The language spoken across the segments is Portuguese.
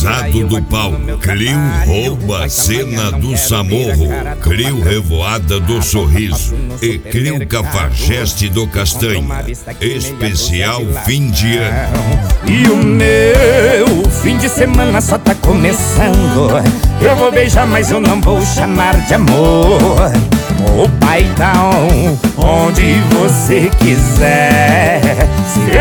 Pesado do pau, Clio rouba a cena do Samorro, Clio Revoada do Sorriso e Clio Cafajeste do Castanha. Especial fim de ano. E o meu fim de semana só tá começando. Eu vou beijar, mas eu não vou chamar de amor. O paizão, onde você quiser. Se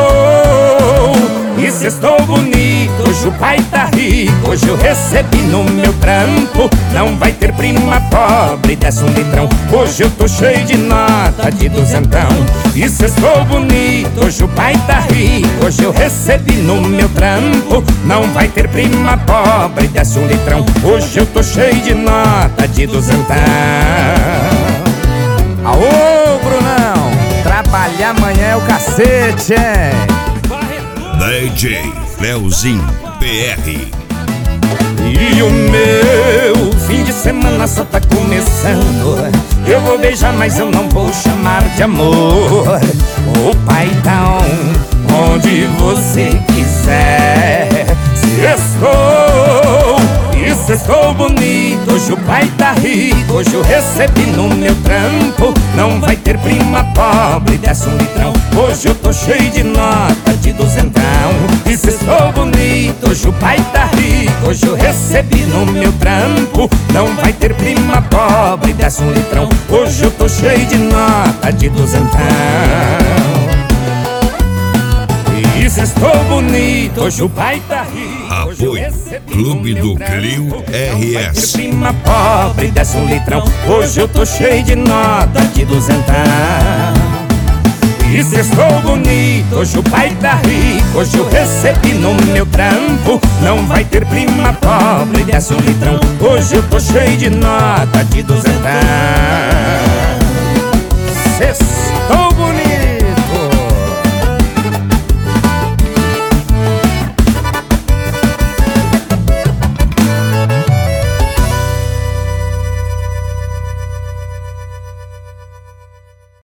estou bonito, hoje o pai tá rico. Hoje eu recebi no meu trampo. Não vai ter prima pobre, desce um litrão. Hoje eu tô cheio de nota de duzentão. E se estou bonito, hoje o pai tá rico. Hoje eu recebi no meu trampo. Não vai ter prima pobre, desce um litrão. Hoje eu tô cheio de nota de duzentão. Aô, Brunão, trabalhar amanhã é o cacete, hein? DJ Leozinho PR. E o meu fim de semana só tá começando. Eu vou beijar, mas eu não vou chamar de amor. O paizão, onde você quiser. Se estou bonito, hoje o pai tá rico. Hoje eu recebi no meu trampo. Não vai ter prima pobre, desce um litrão. Hoje eu tô cheio de nota de duzentão. E se estou bonito, hoje o pai tá rico. Hoje eu recebi no meu trampo. Não vai ter prima pobre, desce um litrão. Hoje eu tô cheio de nota de duzentão. E se estou bonito, hoje o pai tá rico. Apoio Clube do Clio RS. Prima pobre, desce um litrão. Hoje eu tô cheio de nota de duzentão. E se estou bonito, hoje o pai tá rico. Hoje eu recebi no meu trampo. Não vai ter prima pobre, desce um litrão. Hoje eu tô cheio de nota de duzentão. Sextou.